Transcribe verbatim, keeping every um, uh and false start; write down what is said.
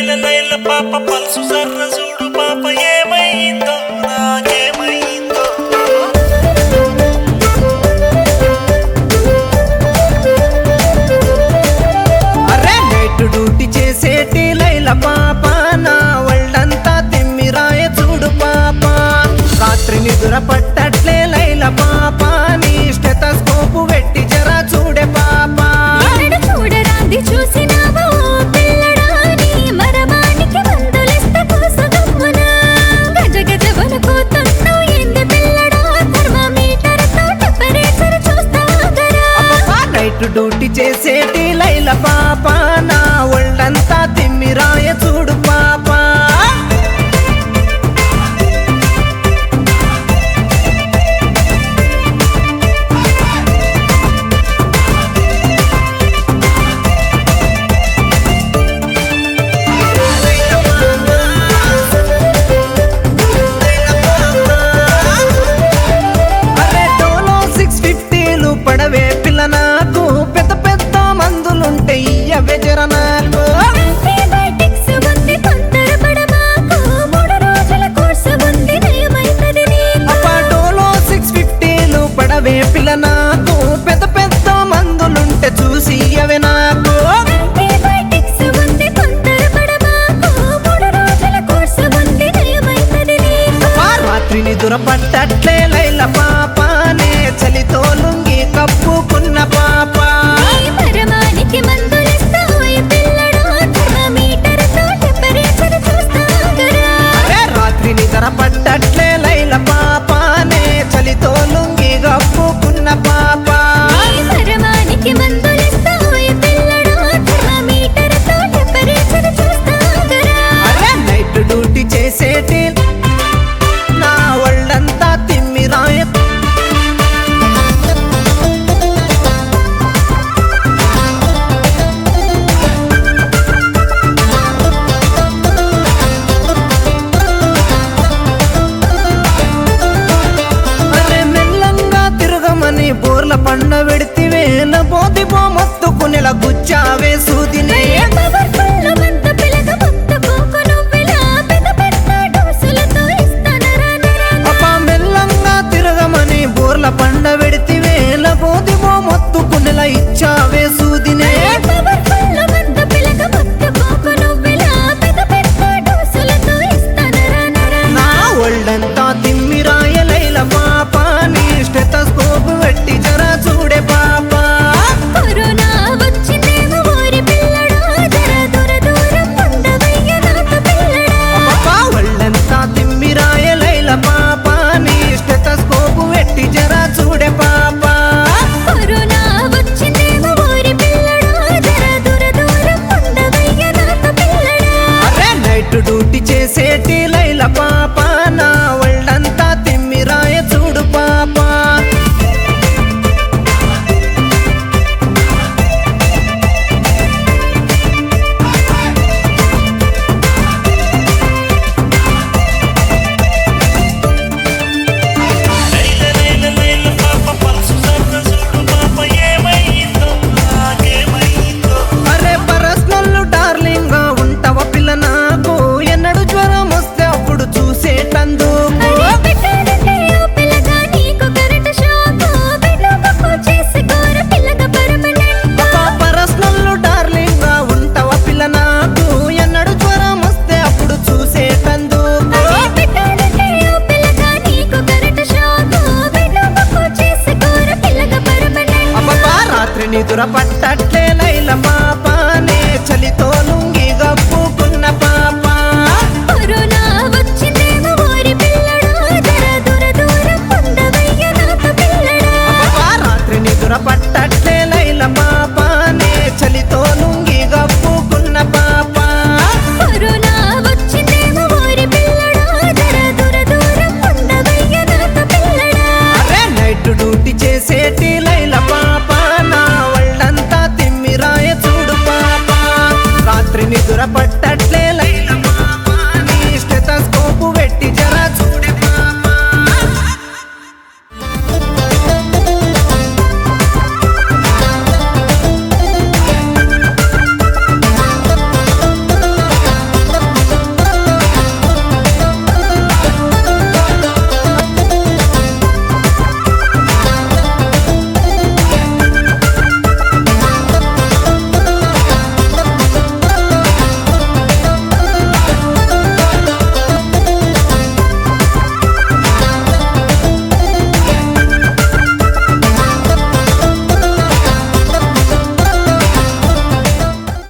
లైల లైల పాప పల్సు సర్ర చూడు పాప ఏమైందో నాకేమైందో అరే నైట్ డ్యూటీ చేసేటి లైల పాప నా ఒళ్ళంతా తిమ్మిరాయ చూడు పాప రాత్రి నిదుర పట్టట్లే లైల పాప నీ స్టెతస్కోపు పెట్టి జరా చూడే పాప చూడరాంది చూసినావా పిల్లడాని మరమానికి మందులిస్త కోసగమ్మున గజ గజ వణుకుతున్నావు ఏంది పిల్లడా థర్మామీటర్ తో టెంపరేచర్ చూస్తాగరా నైట్ డ్యూటీ చేసేటి లైల పాప నా ఒళ్ళంతా తిమ్మిరాయ చూడు పాప పడవే పిల్ల నాకు పెద్ద పెద్ద మందులుంటే ఇయ్యవే జర నాకు యాంటీబయాటిక్స్ ఉంది తొందర పడమాకు మూడు రోజుల కోర్సు ఉంది నయమైతది నీకు అప్పా డోలో సిక్స్ ఫిఫ్టీలు పడవే పిల్ల నాకు పెద్ద పెద్ద మందులుంటే చూసి ఇయ్యవే నాకు యాంటీబయాటిక్స్ ఉంది తొందర పడమాకు మూడు రోజుల కోర్సు ఉంది నయమైతది నీకు రాత్రి నిదుర పట్టట్లే లైల పాప నే చలితో లుంగి కప్పుకున్న పాప ఈ పరమానికి మందులిస్తావు ఈ పిల్లడా థర్మామీటర్ తో టెంపరేచర్ చూస్తాగరా అరే రాత్రి నిద్ర పట్టట్లే లైల పాప నే చలితో లుంగి కప్పుకున్న పాప ఈ పరమానికి మందులిస్తావు ఈ పిల్లడా థర్మామీటర్ తో టెంపరేచర్ చూస్తాగరా అరే నైట్ డ్యూటీ చేసేటి నా ఒళ్ళంతా తిమ్మిరాయ అరే మెల్లంగా తిరగమని బోర్ల పండ పెడితివే నా బోతి బో మొత్తుకునేలా గుచ్చావే సూదినే పవర్ఫుల్ మంత పిలక మొత్తుకోకు నువ్విలా పెద్ద పెద్ద డోసులతో ఇస్తానరా నరా అప్పా మెల్లంగా తిరగమని బోర్ల పండ పెడితివే నా బోతి బో మొత్తుకునేలా ఇచ్చావే సూదినే పవర్ఫుల్ మంత పిలక మొత్తుకోకు నువ్విలా పెద్ద పెద్ద డోసులతో ఇస్తానరా నరా నా ఒళ్ళంతా తిమ్మిరాయ లైల పాప నీ స్టెతస్కోప్ పెట్టి జరా చూడే పాప కరోనా వచ్చిందేమో ఓరి పిల్లడా జర దూర దూరం ఉండవయ్య నాతో పిల్లడా పాప ఒళ్ళంతా తిమ్మిరాయ లైల పాప నీ స్టెతస్కోప్ పెట్టి జరా చూడే పాప కరోనా వచ్చిందేమో ఓరి పిల్లడా జర దూర దూరం ఉండవయ్య నాతో పిల్లడా అరే నైట్ డ్యూటీ చేసేటి లైల పాప నా ఒళ్ళంతా తిమ్మిరాయ చూడు పాప లైల లైల లైల పాప పల్సు సర్ర చూడు పాప ఏమైందో నాకేమైందో అరే పర్సనల్ డార్లింగ్ గా ఉంటావ పిల్ల నాకు ఎన్నడు జ్వరం వస్తే అప్పుడు చూసేటందుకు అరే పెట్టాలంటే ఓ పిల్లగా నీకు కరెంట్ షాక్ బెడ్లో బుక్ చేసుకోర పిల్లగా పర్మనెంట్ పర్సనల్ డార్లింగ్ గా ఉంటావ పిల్ల నాకు ఎన్నడు జ్వరం వస్తే అప్పుడు చూసేటందుకు అరే పెట్టాలంటే ఓ పిల్లగా నీకు కరెంట్ షాక్ బెడ్లో బుక్ చేసుకోర పిల్లగా పర్మనెంట్ అబ్బబ్బా రాత్రి నిదుర పట్టట్లే లైల పాప నే చలితో లుంగి గప్పుకున్న పాప కరోనా వచ్చిందేమో ఓరి పిల్లడా జర దూర దూరం ఉండవయ్య నాతో పిల్లడా అబ్బబ్బా రాత్రి నిదుర పట్ట